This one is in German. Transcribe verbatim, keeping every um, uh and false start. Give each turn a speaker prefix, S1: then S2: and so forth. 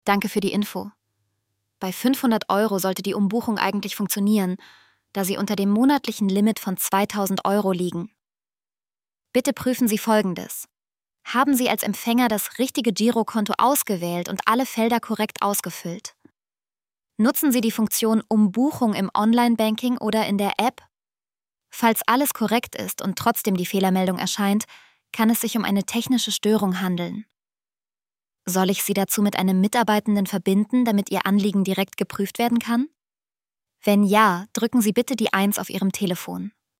S1: Danke für die Info. Bei fünfhundert Euro sollte die Umbuchung eigentlich funktionieren, da Sie unter dem monatlichen Limit von zweitausend Euro liegen. Bitte prüfen Sie Folgendes. Haben Sie als Empfänger das richtige Girokonto ausgewählt und alle Felder korrekt ausgefüllt? Nutzen Sie die Funktion Umbuchung im Online-Banking oder in der App? Falls alles korrekt ist und trotzdem die Fehlermeldung erscheint, kann es sich um eine technische Störung handeln. Soll ich Sie dazu mit einem Mitarbeitenden verbinden, damit Ihr Anliegen direkt geprüft werden kann? Wenn ja, drücken Sie bitte die eins auf Ihrem Telefon.